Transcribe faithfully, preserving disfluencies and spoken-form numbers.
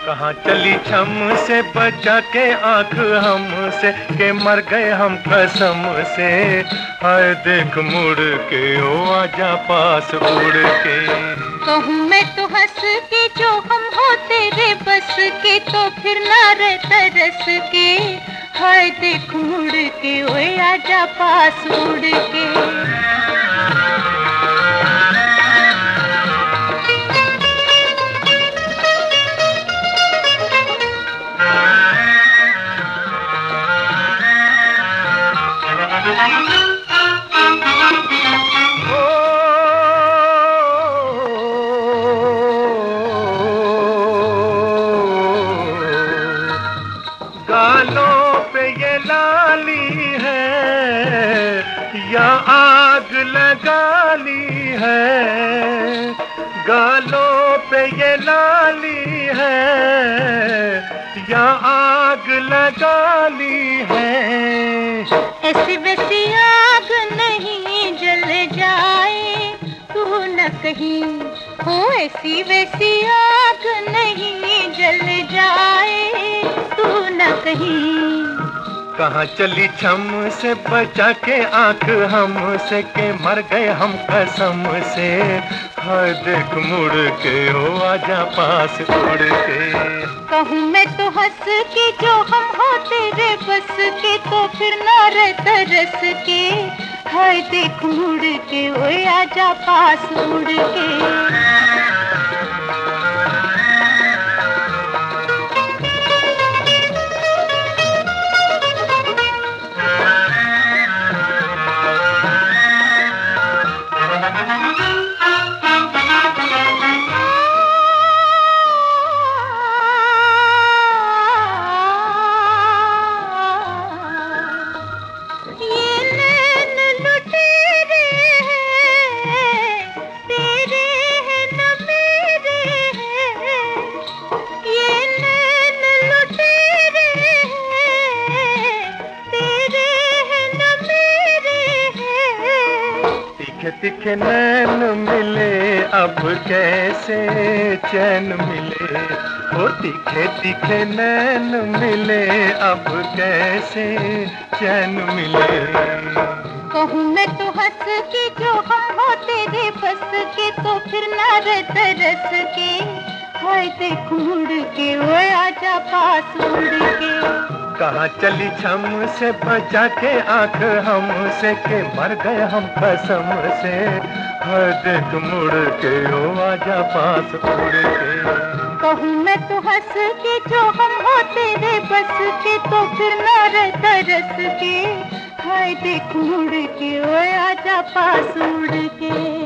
कहाँ चली छम से बचा के आंख हमसे, के मर गए हम कसम से। हाय देख मुड़ के ओ आजा पास उड़ के। कहूँ मैं तो हंस के जो हम हो तेरे बस के, तो फिर ना रहे तरस के। हाय देख मुड़ के ओ आजा पास उड़ के। गालों पे ये लाली है या आग लगा ली है, गालों पे ये लाली है या आग लगा ली है। ऐसी वैसी आग नहीं जल जाए तू न कहीं हो, ऐसी वैसी आग नहीं जल जाए तू न कहीं। कहाँ चली छम से बचा के आंख हमसे, के मर गए हम कसम से। हाय देख मुड़ के ओ आजा पास उड़ के। कहूँ मैं तो हंस के जो हम हो तेरे बस के, तो फिर ना रहे तरस के। हाय देख मुड़ के ओ आजा पास उड़ के। तीखे तीखे नैन मिले अब कैसे चैन मिले, ओ तीखे तीखे नैन मिले अब कैसे चैन मिले। कहूँ मैं तो हंस के जो हम हो तेरे बस के, तो फिर ना रहे तरस के। हाय देख मुड़ के ओ आजा पास उड़ के। कहाँ चली छम से बचा के आंख हमसे, के मर गए हम कसम से। हाय देख मुड़ के ओ आजा पास उड़ के। कहूँ मैं तो हंस के जो हम हो तेरे बस के, तो फिर ना रहे तरस के। हाय देख मुड़ के ओ आजा पास उड़ के।